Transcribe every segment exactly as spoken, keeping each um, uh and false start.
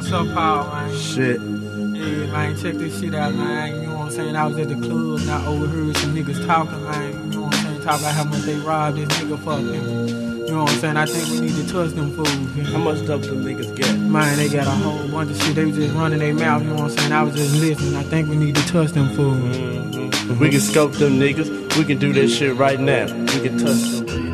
What's up, Paul, man? Shit. Yeah, man, check this shit out, man. You know what I'm saying? I was at the club and I overheard some niggas talking, man. You know what I'm saying? Talk about how much they robbed this nigga fucking. You know what I'm saying? I think we need to touch them fools. You know? How much dope do niggas get? Man, they got a whole bunch of shit. They was just running their mouth, you know what I'm saying? I was just listening. I think we need to touch them fools. Mm-hmm. We can scope them niggas. We can do that shit right now. We can touch them niggas.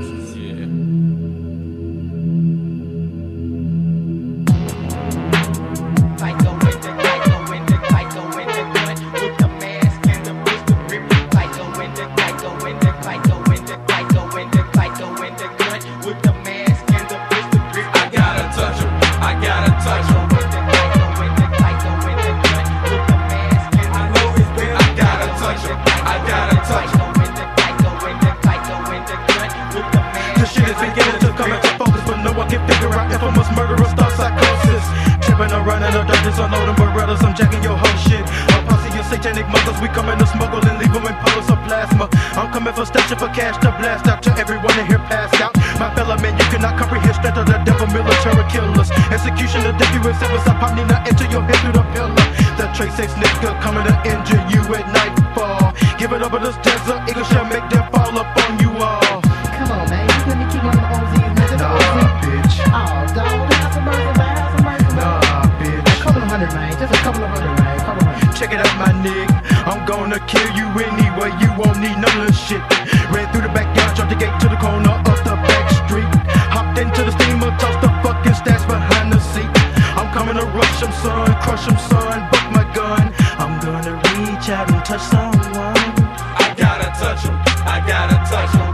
Unloading Berettas, I'm jacking your whole shit. A posse of satanic mothers, we coming to smuggle and leave them in puddles of plasma. I'm coming for station for cash to blast out to everyone in here passed out. My fellow man, you cannot comprehend strength of the devil, military killers. Execution of W S seven, I pop Nina into your head through the pillar. The trace X nigga coming to injure you at nightfall. Give it up to this desert, eagle shall make them fall up on you all. Come on, man, you let me keep on the O Z's, man. Nah, bitch. Oh, dog, have some mercy, man, have some mercy, man. Nah, bitch. A couple of hundred, man, just a couple of hundred, man, a couple of hundred. Check it out, my nigga. I'm gonna kill you anyway. You won't need none of this shit. Ran through the backyard, jumped the gate to the corner of the back street. Hopped into the steamer, tossed the fucking stash behind the seat. I'm coming to rush him, son, crush him, son, buck my gun. I'm gonna reach out and touch someone. I gotta touch him. I gotta touch him.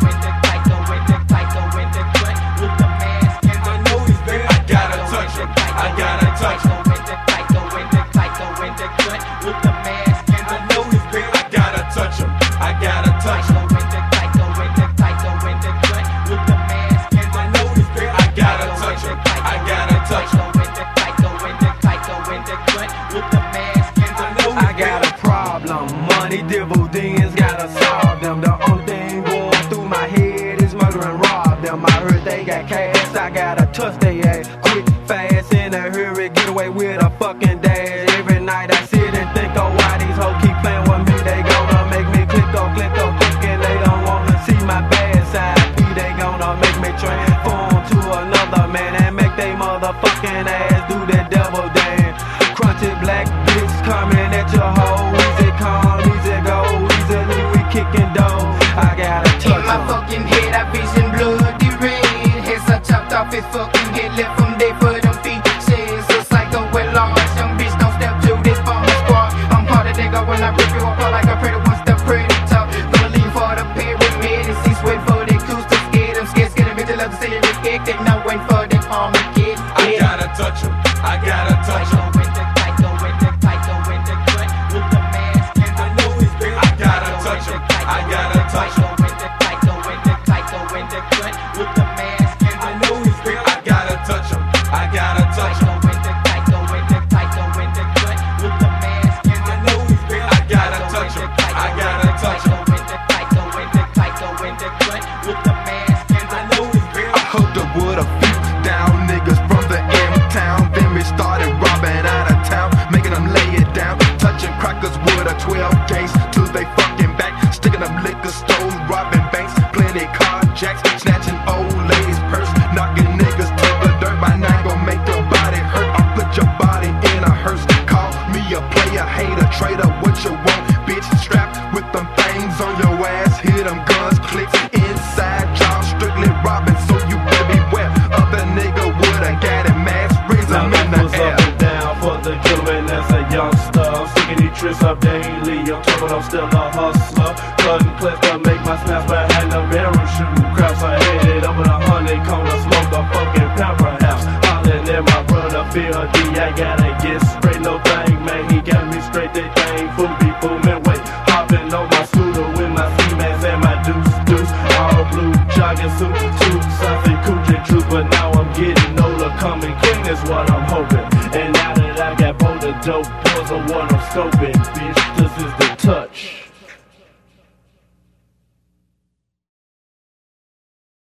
Devils gotta solve them. The only thing going through my head is murder and rob them. I heard they got cash, I gotta touch they ass. Quick, fast, in a hurry, get away with a fucking dash. Every night I sit and think, oh, why these hoes keep playing with me? They gonna make me click, oh, click, oh, click, and they don't wanna see my bad side. P, they gonna make me transform to another man and make they motherfucking ass do that devil dance. Crunchy black bitch coming at your hoe. Easy come, easy go. Kicking dough, I gotta touch in my him. Fucking head, I vision bloody red. Heads I chopped off his fucking head, left him dead for them feet. Says a psycho with large, young bitch don't step to this bomber squad. I'm harder nigga when I rip you apart like a predator once the predator. Gonna leave for the pyramid and see sweat for the coos to scare them. Scared, scared, bitch, love to see it kick. They know when for the army kid. I gotta touch him. I gotta touch him. twelve days till they fucking back, sticking up liquor stores, robbing banks, plenty carjacks, snatching old ladies' purse, knocking niggas to the dirt. By nine gon' make your body hurt. I'll put your body in a hearse. Call me a player, hater, traitor, what you want, bitch? Strapped with them things on your ass, hear them guns clicks inside job, strictly robbing, so you better beware. Other nigga woulda got it, mass raise them in the air. Up and down for the killer, that's a youngster. Trips up daily, I'm told I'm still a hustler. Cutting clips to make my snaps behind the barrel, shooting craps ahead over the honeycomb, smoke a fucking pepper house. Hollering at my brother, Phil D, I got